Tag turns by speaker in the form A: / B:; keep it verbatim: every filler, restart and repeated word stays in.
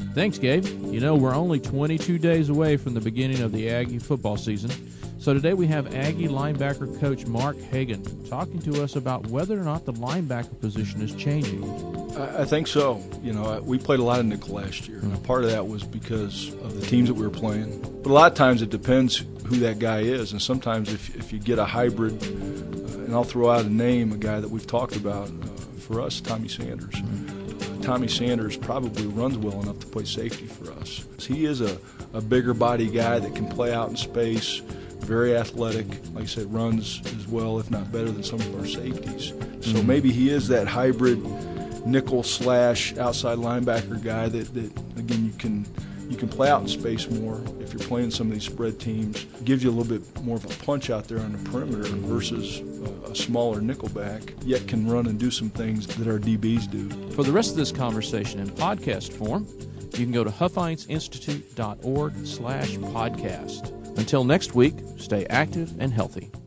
A: Thanks, Gabe. You know, we're only twenty-two days away from the beginning of the Aggie football season. So today we have Aggie linebacker coach Mark Hagan talking to us about whether or not the linebacker position is changing.
B: I think so. You know, we played a lot of nickel last year, and a part of that was because of the teams that we were playing. But a lot of times it depends who that guy is, and sometimes if, if you get a hybrid, uh, and I'll throw out a name, a guy that we've talked about, uh, for us, Tommy Sanders. Uh, Tommy Sanders probably runs well enough to play safety for us. He is a, a bigger body guy that can play out in space, very athletic, like I said, runs as well, if not better than some of our safeties. So mm-hmm. maybe he is that hybrid nickel slash outside linebacker guy that, that again you can you can play out in space more if you're playing some of these spread teams. It gives you a little bit more of a punch out there on the perimeter versus a, a smaller nickelback, yet can run and do some things that our D Bs do.
A: For the rest of this conversation in podcast form, you can go to huffines institute dot org slash podcast. Until next week, stay active and healthy.